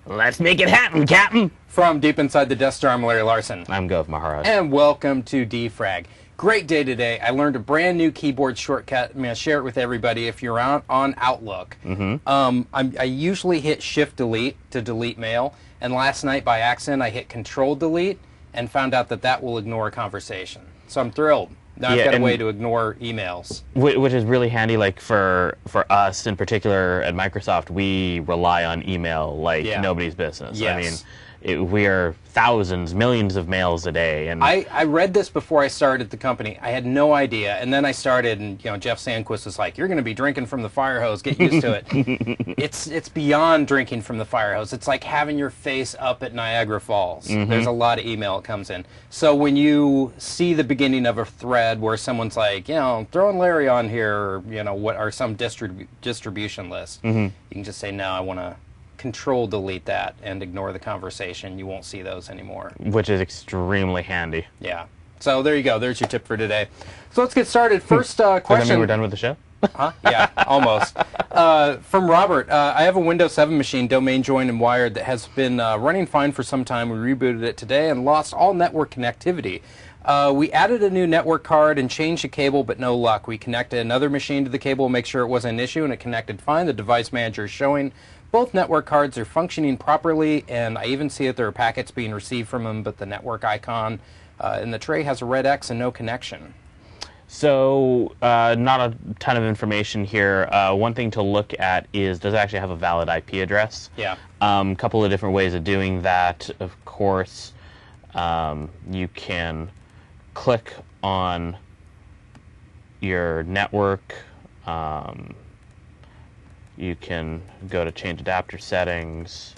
Let's make it happen, Captain! From deep inside the Death Star, I'm Larry Larson. I'm Gov Maharaj. And welcome to Defrag. Great day today. I learned a brand new keyboard shortcut. I'm going to share it with everybody if you're on Outlook. I usually hit Shift-Delete to delete mail, and last night by accident I hit Control-Delete and found out that that will ignore a conversation. So I'm thrilled. Now I've got a way to ignore emails. Which is really handy, like for us in particular at Microsoft, we rely on email like nobody's business. Yes. I mean, we are thousands, millions of mails a day. And I read this before I started the company. I had no idea, and then I started, and Jeff Sandquist was like, "You're going to be drinking from the fire hose. Get used to it." It's beyond drinking from the fire hose. It's like having your face up at Niagara Falls. There's a lot of email that comes in. So when you see the beginning of a thread where someone's like, throwing Larry on here, or what are some distribution list, you can just say, no, I want to Control-Delete that and ignore the conversation. You won't see those anymore. Which is extremely handy. Yeah. So there you go. There's your tip for today. So let's get started. First question. Does that mean we're done with the show? Huh? Yeah, almost. From Robert, I have a Windows 7 machine, domain joined and wired, that has been running fine for some time. We rebooted it today and lost all network connectivity. We added a new network card and changed the cable, but no luck. We connected another machine to the cable, make sure it wasn't an issue, and it connected fine. The device manager is showing both network cards are functioning properly, and I even see that there are packets being received from them, but the network icon in the tray has a red X and no connection. So, not a ton of information here. One thing to look at is, does it actually have a valid IP address? Yeah. A couple of different ways of doing that. Of course, you can click on your network. You can go to change adapter settings.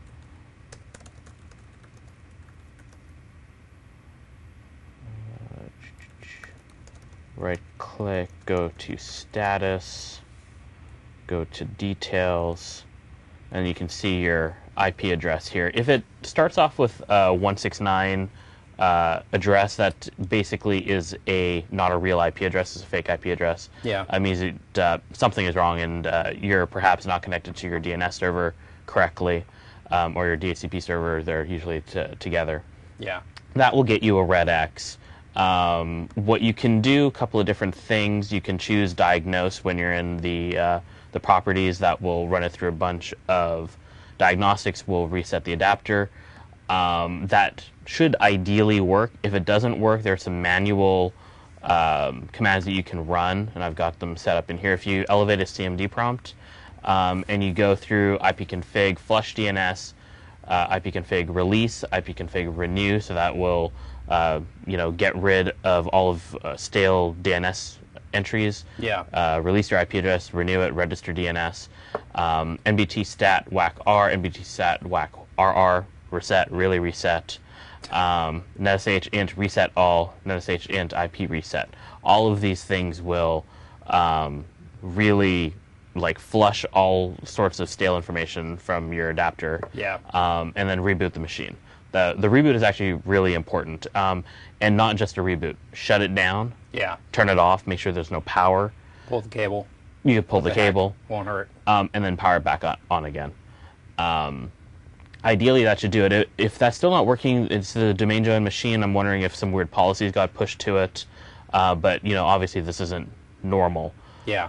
Right click, go to status, go to details, and you can see your IP address here. If it starts off with a 169 address, that basically is not a real IP address, it's a fake IP address. Yeah. That means something is wrong, and you're perhaps not connected to your DNS server correctly, or your DHCP server. They're usually together. Yeah. That will get you a red X. What you can do, a couple of different things. You can choose diagnose when you're in the properties. That will run it through a bunch of diagnostics. Will reset the adapter. That should ideally work. If it doesn't work, there are some manual commands that you can run, and I've got them set up in here. If you elevate a CMD prompt and you go through ipconfig flush DNS, ipconfig release, ipconfig renew, so that will get rid of all of stale DNS entries. Yeah. Release your IP address, renew it, register DNS. NBT stat whack R, NBT stat whack RR, reset, really reset. NetSH int reset all, NetSH int IP reset. All of these things will really flush all sorts of stale information from your adapter. Yeah. And then reboot the machine. The reboot is actually really important, and not just a reboot. Shut it down. Yeah. Turn it off. Make sure there's no power. Pull the cable. You can pull the cable. Won't hurt. And then power it back on again. Ideally, that should do it. If that's still not working, it's the domain joined machine. I'm wondering if some weird policies got pushed to it. But obviously this isn't normal. Yeah.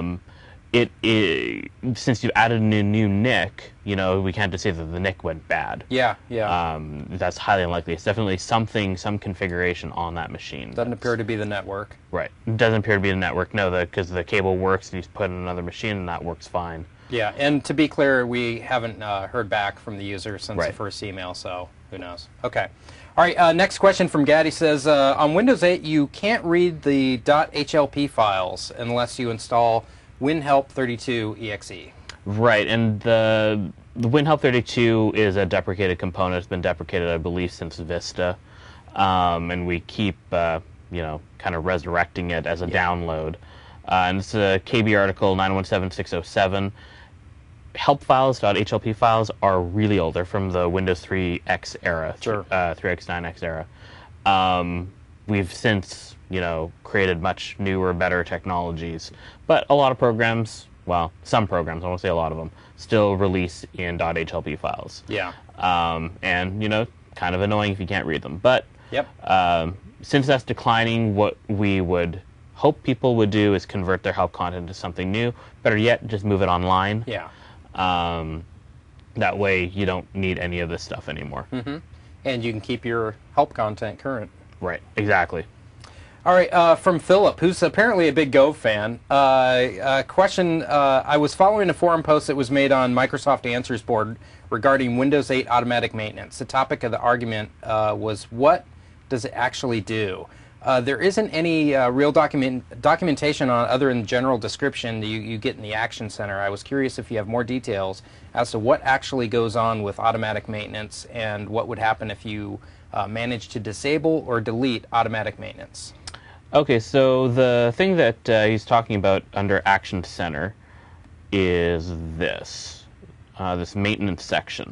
Since you've added a new NIC, we can't just say that the NIC went bad. Yeah, yeah. That's highly unlikely. It's definitely some configuration on that machine. Doesn't appear to be the network. Right. It doesn't appear to be the network. No, because the cable works, and you put in another machine, and that works fine. Yeah, and to be clear, we haven't heard back from the user since Right. the first email, so who knows. Okay. All right, next question from Gaddy says, on Windows 8, you can't read the .hlp files unless you install WinHelp32exe. Right, and the WinHelp32 is a deprecated component. It's been deprecated, I believe, since Vista, and we keep, kind of resurrecting it as a download. And it's a KB article 917607. Help files, .hlp files, are really old. They're from the Windows 3X era, Sure. 3X, 9X era. We've since, created much newer, better technologies. But a lot of programs well, some programs, I won't say a lot of them, still release in .hlp files. Yeah. And, you know, kind of annoying if you can't read them. But Yep. Since that's declining, what we would hope people would do is convert their help content to something new. Better yet, just move it online. Yeah. That way you don't need any of this stuff anymore. Mm-hmm. And you can keep your help content current. Right, exactly. All right, from Philip, who's apparently a big Gove fan. Question, I was following a forum post that was made on Microsoft Answers board regarding Windows 8 automatic maintenance. The topic of the argument was, what does it actually do? There isn't any real documentation on other than general description that you get in the Action Center. I was curious if you have more details as to what actually goes on with automatic maintenance and what would happen if you manage to disable or delete automatic maintenance. Okay, so the thing that he's talking about under Action Center is this maintenance section.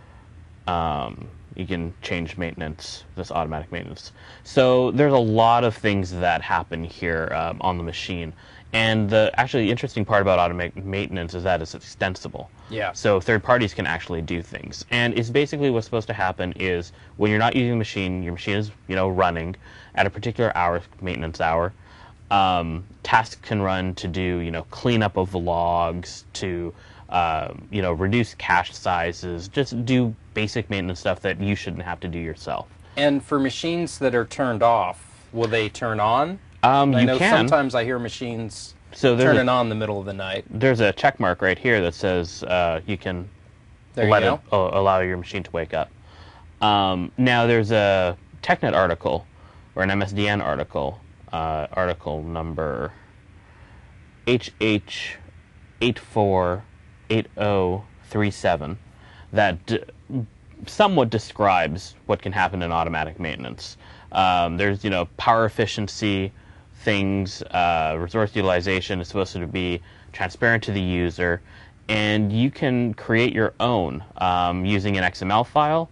You can change maintenance, this automatic maintenance. So there's a lot of things that happen here on the machine. And the actually interesting part about automatic maintenance is that it's extensible. Yeah. So third parties can actually do things. And it's basically what's supposed to happen is when you're not using the machine, your machine is, you know, running at a particular hour, maintenance hour. Tasks can run to do, you know, cleanup of the logs, to you know, reduce cache sizes, just do basic maintenance stuff that you shouldn't have to do yourself. And for machines that are turned off, will they turn on? I know can. sometimes I hear machines turning on in the middle of the night. There's a check mark right here that says you can allow your machine to wake up. Now there's a TechNet article or an MSDN article, article number HH848037, that somewhat describes what can happen in automatic maintenance. There's, you know, power efficiency things, resource utilization is supposed to be transparent to the user, and you can create your own using an XML file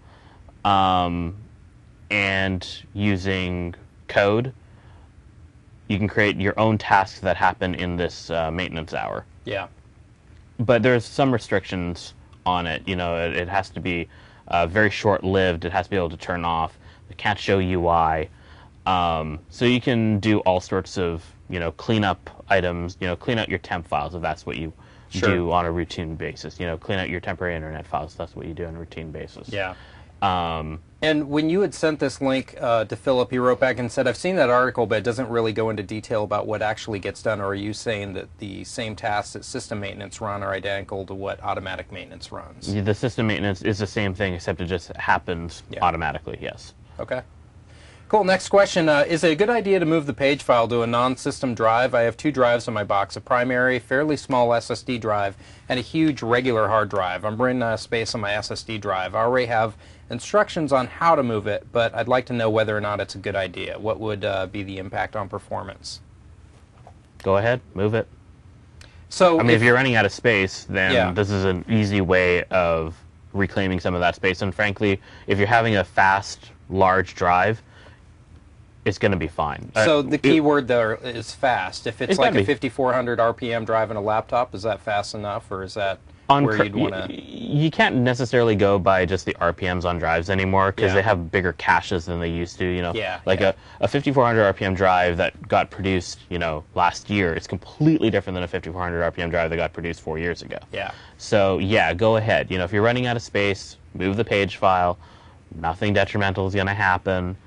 and using code. You can create your own tasks that happen in this maintenance hour. Yeah. But there's some restrictions on it. You know, it has to be very short-lived. It has to be able to turn off. It can't show UI. So you can do all sorts of, you know, cleanup items. You know, clean out your temp files if that's what you do on a routine basis. You know, clean out your temporary internet files if that's what you do on a routine basis. Yeah. And when you had sent this link to Philip, he wrote back and said, I've seen that article, but it doesn't really go into detail about what actually gets done. Or are you saying that the same tasks that system maintenance run are identical to what automatic maintenance runs? The system maintenance is the same thing, except it just happens automatically, yes. Okay. Cool. Next question. Is it a good idea to move the page file to a non-system drive? I have two drives on my box, a primary, fairly small SSD drive, and a huge regular hard drive. I'm running out of space on my SSD drive. I already have instructions on how to move it, but I'd like to know whether or not it's a good idea. What would be the impact on performance? Go ahead, move it. So, I mean, if you're running out of space, then this is an easy way of reclaiming some of that space. And frankly, if you're having a fast, large drive, it's going to be fine. So the key word there is fast. If it's like a 5,400 RPM drive in a laptop, is that fast enough, or is that where you'd want to? You can't necessarily go by just the RPMs on drives anymore because they have bigger caches than they used to. You know, like a 5,400 RPM drive that got produced, you know, last year is completely different than a 5,400 RPM drive that got produced 4 years ago. Yeah. So yeah, go ahead. You know, if you're running out of space, move the page file. Nothing detrimental is going to happen.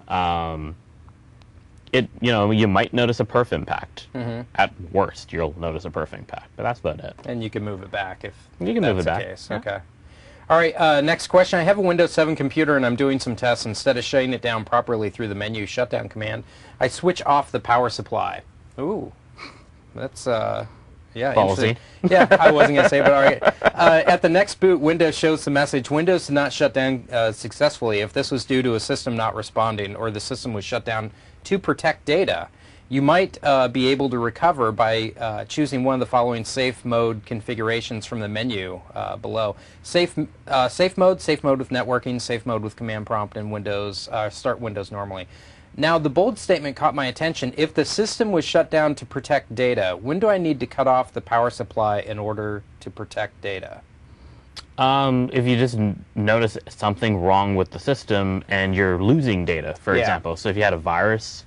You know, you might notice a perf impact. At worst, you'll notice a perf impact, but that's about it. And you can move it back if you can move it back. Case. Okay. All right. Next question. I have a Windows 7 computer and I'm doing some tests. Instead of shutting it down properly through the menu shutdown command, I switch off the power supply. Ooh, that's yeah, ballsy. Yeah, I wasn't going to say, but all right. At the next boot, Windows shows the message, Windows did not shut down successfully. If this was due to a system not responding or the system was shut down to protect data, you might be able to recover by choosing one of the following safe mode configurations from the menu below. Safe mode with networking, safe mode with command prompt, and Windows, start Windows normally. Now, the bold statement caught my attention. If the system was shut down to protect data, when do I need to cut off the power supply in order to protect data? If you just notice something wrong with the system and you're losing data, for example. So if you had a virus,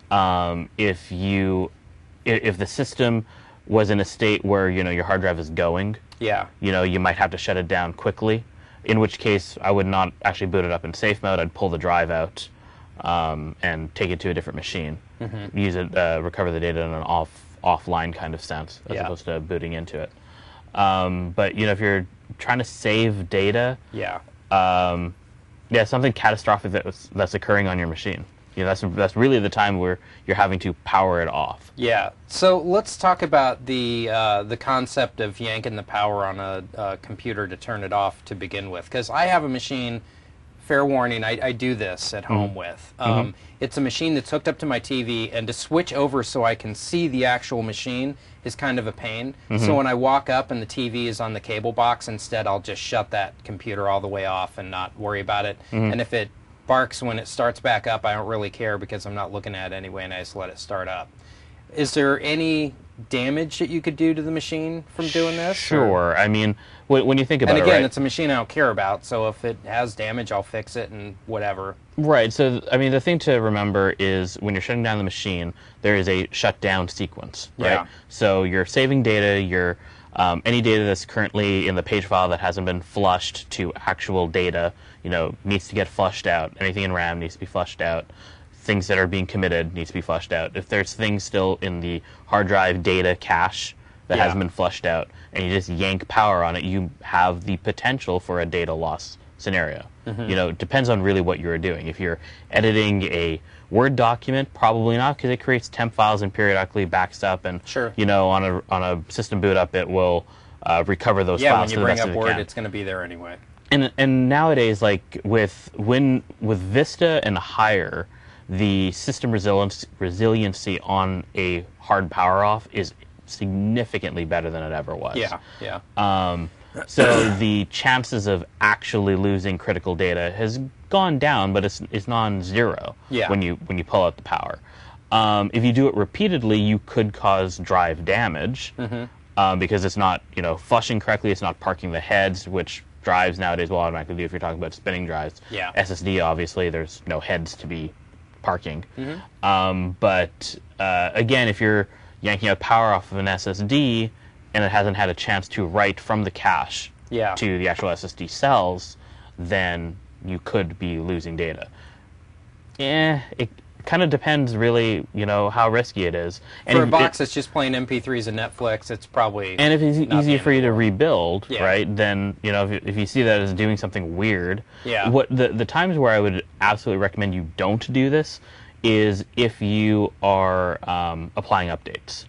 if the system was in a state where your hard drive is going, you might have to shut it down quickly. In which case, I would not actually boot it up in safe mode. I'd pull the drive out and take it to a different machine, use it, recover the data in an offline kind of sense, as opposed to booting into it. But if you're trying to save data, something catastrophic that's occurring on your machine. That's really the time where you're having to power it off. Yeah. So let's talk about the concept of yanking the power on a computer to turn it off to begin with, because I have a machine. Fair warning, I do this at home with. It's a machine that's hooked up to my TV, and to switch over so I can see the actual machine is kind of a pain. So when I walk up and the TV is on the cable box, instead I'll just shut that computer all the way off and not worry about it. And if it barks when it starts back up, I don't really care because I'm not looking at it anyway, and I just let it start up. Is there any damage that you could do to the machine from doing this? Sure. I mean, when you think about it, and again, right? It's a machine I don't care about, so if it has damage, I'll fix it and whatever. Right. So, I mean, the thing to remember is when you're shutting down the machine, there is a shutdown sequence, right? Yeah. So you're saving data, any data that's currently in the page file that hasn't been flushed to actual data, needs to get flushed out. Anything in RAM needs to be flushed out. Things that are being committed needs to be flushed out. If there's things still in the hard drive data cache that hasn't been flushed out, and you just yank power on it, you have the potential for a data loss scenario. It depends on really what you're doing. If you're editing a Word document, probably not, because it creates temp files and periodically backs up, and on a system boot up, it will recover those files. Yeah, when you bring up Word, it's going to be there anyway. And nowadays, like with Vista and higher, the system resiliency on a hard power off is significantly better than it ever was. So the chances of actually losing critical data has gone down, but it's non-zero when you pull out the power. If you do it repeatedly, you could cause drive damage because it's not flushing correctly. It's not parking the heads, which drives nowadays will automatically do if you're talking about spinning drives. SSD, obviously, there's no heads to be parking. But again, if you're yanking out power off of an SSD and it hasn't had a chance to write from the cache to the actual SSD cells, then you could be losing data. It kind of depends, really, how risky it is. And for a box that's just playing MP3s and Netflix, it's probably and if it's easy for you to rebuild, right? Then if you see that as doing something weird, what the times where I would absolutely recommend you don't do this is if you are applying updates.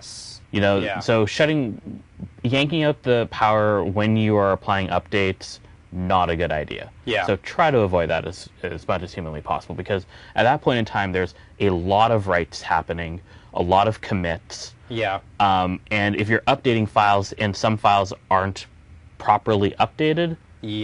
So yanking out the power when you are applying updates, not a good idea. So try to avoid that as much as humanly possible, because at that point in time, there's a lot of writes happening, a lot of commits. And if you're updating files and some files aren't properly updated,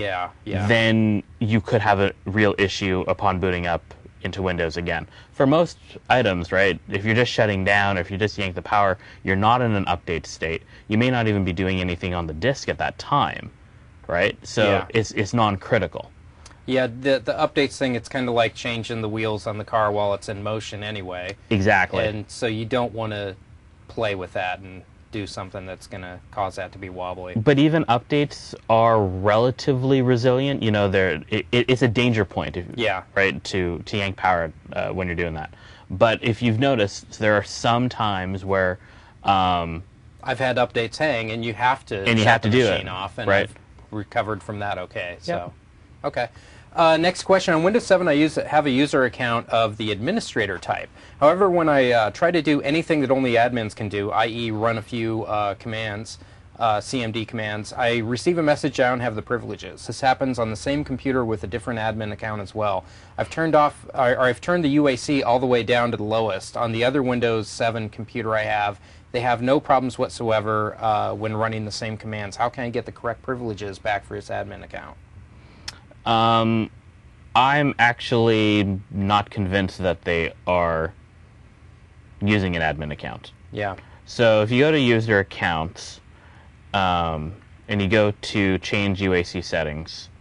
then you could have a real issue upon booting up into Windows again. For most items, right, if you're just shutting down or if you just yank the power, you're not in an update state. You may not even be doing anything on the disk at that time, right? So it's non-critical. The updates thing, it's kind of like changing the wheels on the car while it's in motion anyway. Exactly. And so you don't want to play with that and do something that's going to cause that to be wobbly. But even updates are relatively resilient. It's a danger point, right, to yank power when you're doing that. But if you've noticed, there are some times where I've had updates hang, and you have to shut the machine off, and right. I've recovered from that. Okay. Next question. On Windows 7, I have a user account of the administrator type. However, when I try to do anything that only admins can do, i.e. run a few commands, CMD commands, I receive a message I don't have the privileges. This happens on the same computer with a different admin account as well. I've turned the UAC all the way down to the lowest. On the other Windows 7 computer I have, they have no problems whatsoever when running the same commands. How can I get the correct privileges back for his admin account? I'm actually not convinced that they are using an admin account. Yeah. So if you go to user accounts, and you go to change UAC settings,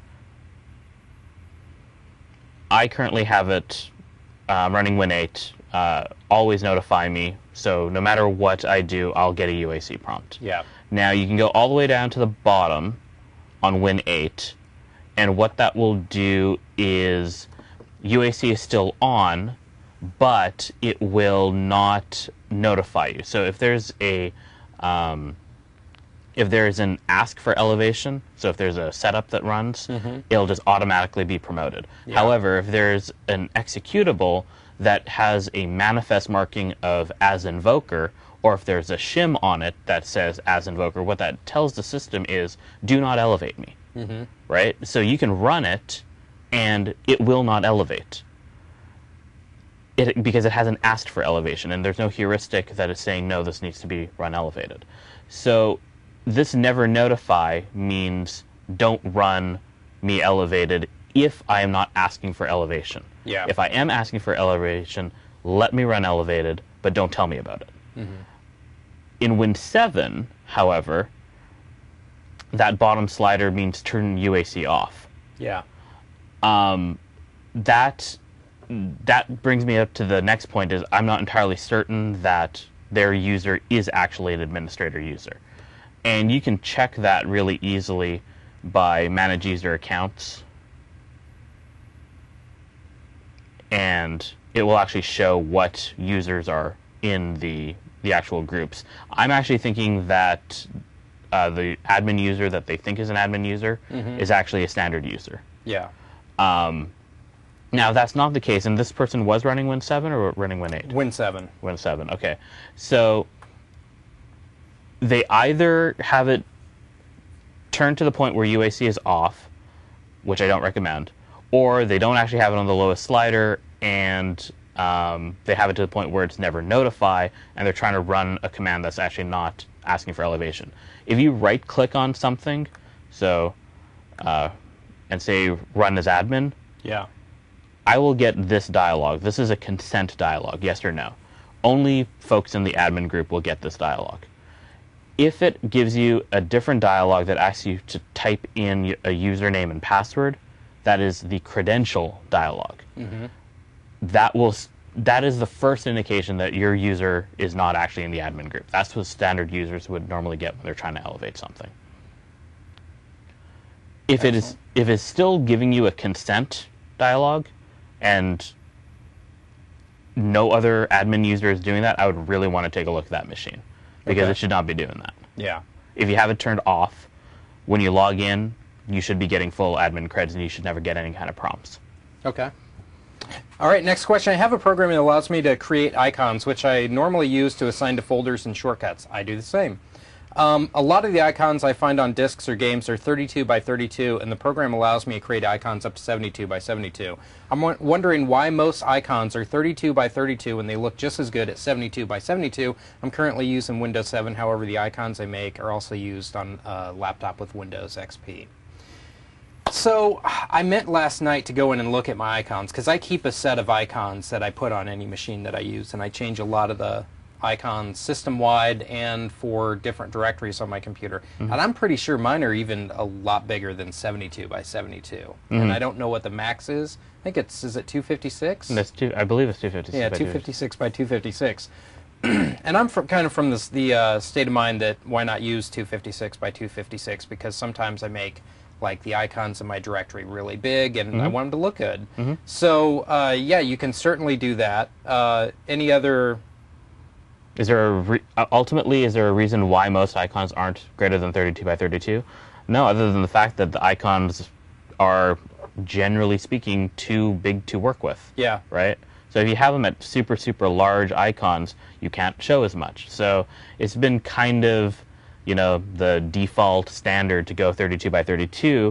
I currently have it running Win8. Always notify me, so no matter what I do, I'll get a UAC prompt. Yeah. Now you can go all the way down to the bottom on Win8, and what that will do is UAC is still on, but it will not notify you. So if there's a if there's an ask for elevation, so if there's a setup that runs, it'll just automatically be promoted. Yeah. However, if there's an executable that has a manifest marking of as invoker, or if there's a shim on it that says as invoker, what that tells the system is do not elevate me. Right? So you can run it and it will not elevate. Because it hasn't asked for elevation, and there's no heuristic that is saying, no, this needs to be run elevated. So this never notify means don't run me elevated if I am not asking for elevation. Yeah. If I am asking for elevation, let me run elevated, but don't tell me about it. In Win7, however, that bottom slider means turn UAC off. Yeah. That brings me up to the next point is I'm not entirely certain that their user is actually an administrator user. And you can check that really easily by manage user accounts. And it will actually show what users are in the actual groups. I'm actually thinking that the admin user that they think is an admin user is actually a standard user. Yeah. Now, that's not the case, and this person was running Win7 or running Win8? Win7. Win7, okay. So they either have it turned to the point where UAC is off, which I don't recommend, or they don't actually have it on the lowest slider, and they have it to the point where it's never notify, and they're trying to run a command that's actually not asking for elevation. If you right-click on something, so and say run as admin, Yeah. I will get this dialog. This is a consent dialog, yes or no. Only folks in the admin group will get this dialog. If it gives you a different dialog that asks you to type in a username and password, that is the credential dialog. That is the first indication that your user is not actually in the admin group. That's what standard users would normally get when they're trying to elevate something. If it's still giving you a consent dialog, and no other admin user is doing that, I would really want to take a look at that machine, because Okay. it should not be doing that. Yeah. If you have it turned off, when you log in, you should be getting full admin creds, and you should never get any kind of prompts. Okay. All right, next question. I have a program that allows me to create icons, which I normally use to assign to folders and shortcuts. I do the same. A lot of the icons I find on disks or games are 32 by 32, and the program allows me to create icons up to 72 by 72. I'm wondering why most icons are 32 by 32 and they look just as good at 72 by 72. I'm currently using Windows 7, however the icons I make are also used on a laptop with Windows XP. So I meant last night to go in and look at my icons, because I keep a set of icons that I put on any machine that I use, and I change a lot of the icons system-wide and for different directories on my computer. And I'm pretty sure mine are even a lot bigger than 72 by 72. And I don't know what the max is. I think is it 256? I believe it's 256. Yeah, 256 by 256. And I'm kind of from the state of mind that why not use 256 by 256, because sometimes I make like the icons in my directory really big, and I want them to look good. So yeah, you can certainly do that. Any other? Is there ultimately, is there a reason why most icons aren't greater than 32 by 32? No, other than the fact that the icons are, generally speaking, too big to work with. Yeah. Right? So if you have them at super, super large icons, you can't show as much. So it's been kind of, you know, the default standard to go 32 by 32,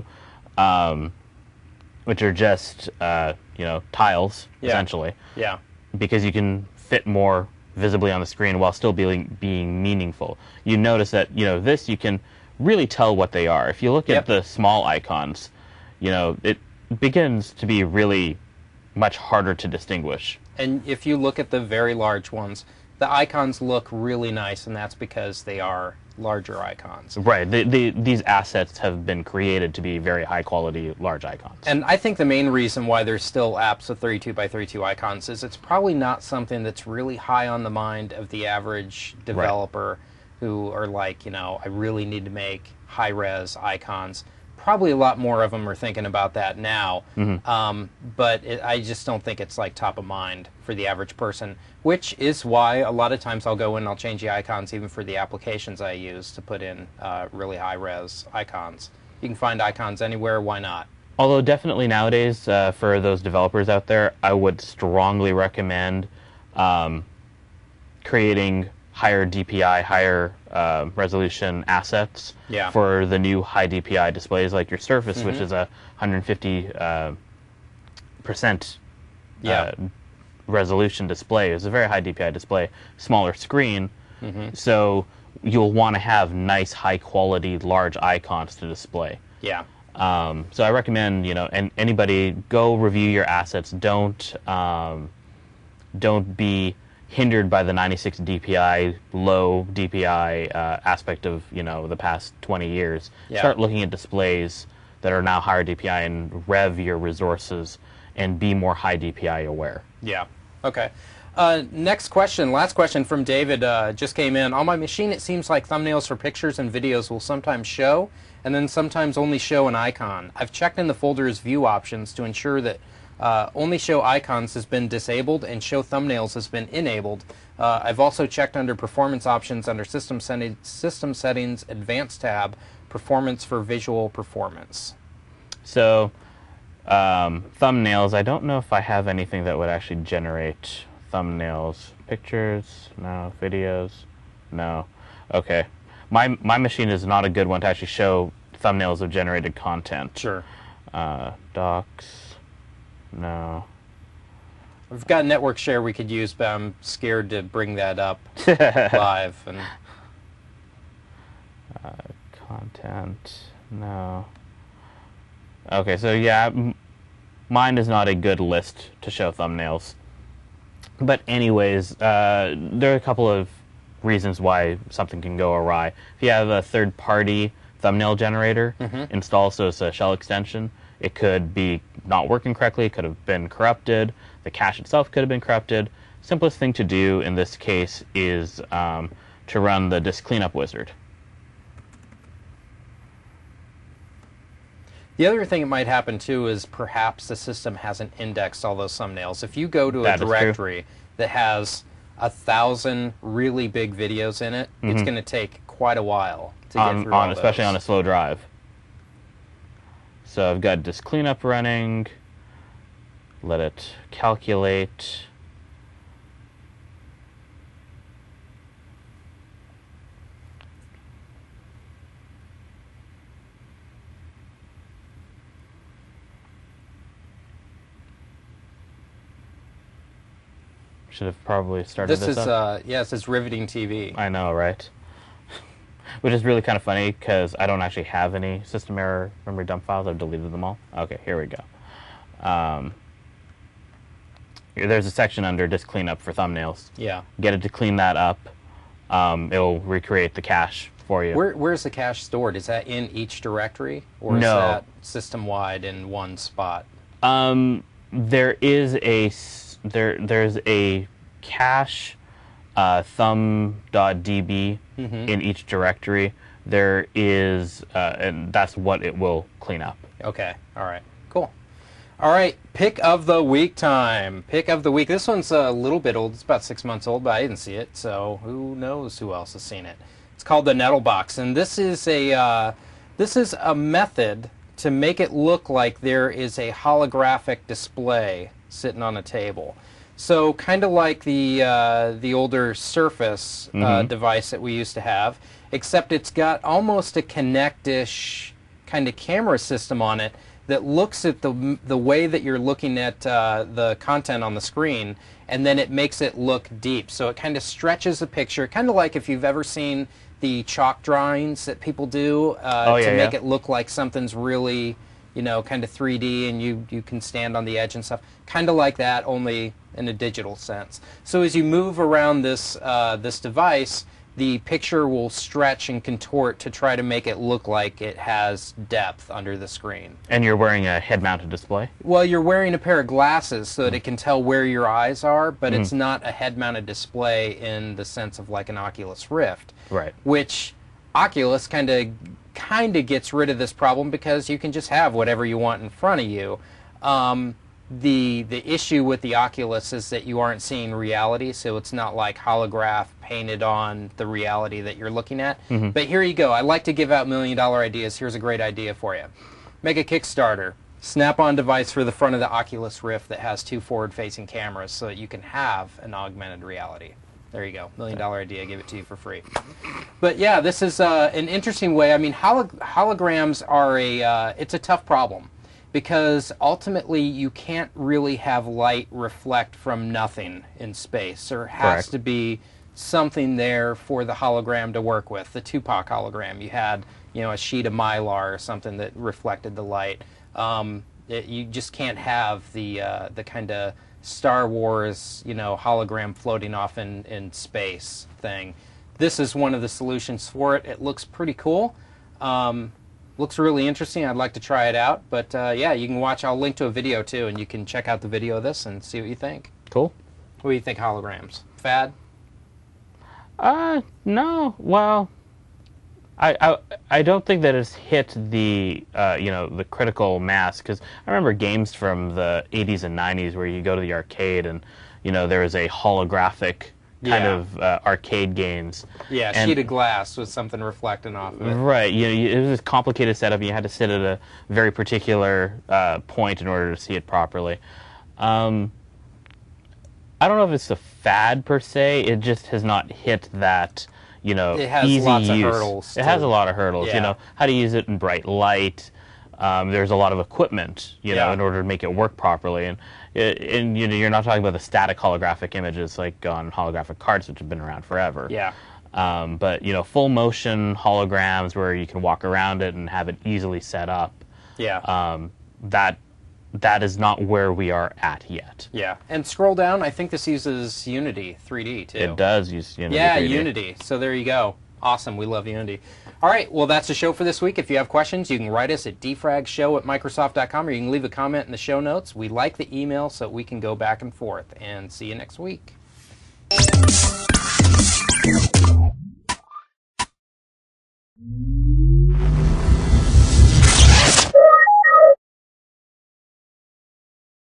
which are just, you know, tiles, essentially. Yeah. Because you can fit more visibly on the screen while still being meaningful. You notice that, you know, this, you can really tell what they are. If you look at the small icons, you know, begins to be really much harder to distinguish. And if you look at the very large ones, the icons look really nice, and that's because they are larger icons. Right. These assets have been created to be very high quality large icons. And I think the main reason why there's still apps with 32 by 32 icons is it's probably not something that's really high on the mind of the average developer who are like, you know, I really need to make high-res icons. Probably a lot more of them are thinking about that now, but I just don't think it's like top of mind for the average person, which is why a lot of times I'll go in and I'll change the icons even for the applications I use to put in really high-res icons. You can find icons anywhere, why not? Although definitely nowadays, for those developers out there, I would strongly recommend creating higher DPI, higher resolution assets for the new high DPI displays, like your Surface, which is a 150% resolution display. It's a very high DPI display, smaller screen, so you'll want to have nice, high quality, large icons to display. Yeah. So I recommend, you know, and anybody go review your assets. Don't be hindered by the 96 DPI, low DPI aspect of, you know, the past 20 years. Start looking at displays that are now higher DPI and rev your resources and be more high DPI aware. Yeah. Okay. Next question, last question from David just came in. On my machine, it seems like thumbnails for pictures and videos will sometimes show and then sometimes only show an icon. I've checked in the folder's view options to ensure that only show icons has been disabled and show thumbnails has been enabled. I've also checked under performance options under system settings advanced tab, performance for visual performance. So thumbnails, I don't know if I have anything that would actually generate thumbnails. Pictures, no. Videos, no. Okay. My machine is not a good one to actually show thumbnails of generated content. Sure. Docs, no. We've got network share we could use, but I'm scared to bring that up live. And content, no. Okay, so yeah, mine is not a good list to show thumbnails. But anyways, there are a couple of reasons why something can go awry. If you have a third-party thumbnail generator installed, so it's a shell extension, it could be not working correctly, it could have been corrupted, the cache itself could have been corrupted. Simplest thing to do in this case is to run the disk cleanup wizard. the other thing that might happen too is perhaps the system hasn't indexed all those thumbnails. If you go to a directory that has 1,000 really big videos in it, it's going to take quite a while to get through all those. Especially on a slow drive. So I've got disk cleanup running. Let it calculate. Should have probably started this up. Yeah, it says riveting TV. I know, right? Which is really kind of funny because I don't actually have any system error memory dump files. I've deleted them all. Okay, here we go. There's a section under disk cleanup for thumbnails. Yeah. Get it to clean that up. It'll recreate the cache for you. Where's the cache stored? Is that in each directory, or is that system-wide in one spot? There's a cache thumb.db in each directory. There is, and that's what it will clean up. Okay. All right. Cool. All right. Pick of the week time. Pick of the week. This one's a little bit old. It's about 6 months old, but I didn't see it, so who knows who else has seen it. It's called the Nettlebox, and this is a method to make it look like there is a holographic display sitting on a table. So kind of like the older Surface device that we used to have, except it's got almost a Kinect-ish kind of camera system on it that looks at the way that you're looking at the content on the screen, and then it makes it look deep. So it kind of stretches the picture, kind of like if you've ever seen the chalk drawings that people do to make it look like something's really, you know, kind of 3D, and you can stand on the edge and stuff. Kind of like that, only in a digital sense. So as you move around this this device, the picture will stretch and contort to try to make it look like it has depth under the screen. And you're wearing a head-mounted display? Well, you're wearing a pair of glasses so that it can tell where your eyes are, but it's not a head-mounted display in the sense of like an Oculus Rift. Right. Which Oculus kind of gets rid of this problem because you can just have whatever you want in front of you. The issue with the Oculus is that you aren't seeing reality, so it's not like holograph painted on the reality that you're looking at. But here you go. I like to give out $1 million ideas. Here's a great idea for you. Make a Kickstarter. Snap-on device for the front of the Oculus Rift that has 2 forward-facing cameras so that you can have an augmented reality. There you go. $1 million idea. Give it to you for free. But yeah, this is an interesting way. I mean, holograms are it's a tough problem, because ultimately you can't really have light reflect from nothing in space. There has to be something there for the hologram to work with. The Tupac hologram, you had, you know, a sheet of mylar or something that reflected the light. You just can't have the kind of Star Wars, you know, hologram floating off in space thing. This is one of the solutions for it. It looks pretty cool. Looks really interesting. I'd like to try it out. But yeah, you can watch. I'll link to a video too, and you can check out the video of this and see what you think. Cool. What do you think, holograms? Fad? No. Well, I don't think that it's hit the you know, the critical mass, because I remember games from the 80s and 90s where you go to the arcade and, you know, there was a holographic kind of arcade games. Yeah, and, sheet of glass with something reflecting off of it. Right. You know, it was this complicated setup. You had to sit at a very particular point in order to see it properly. I don't know if it's a fad per se. It just has not hit that, you know, it has easy lots use. Of hurdles. It has a lot of hurdles. Yeah. You know, how to use it in bright light. There's a lot of equipment, you know, in order to make it work properly. And you know, you're not talking about the static holographic images like on holographic cards, which have been around forever. Yeah. But you know, full motion holograms where you can walk around it and have it easily set up. Yeah. That is not where we are at yet. Yeah. And scroll down. I think this uses Unity 3D too. It does use Unity. Yeah, 3D. Unity. So there you go. Awesome. We love Unity. All right. Well, that's the show for this week. If you have questions, you can write us at dfragshow@microsoft.com, or you can leave a comment in the show notes. We like the email so we can go back and forth. And see you next week.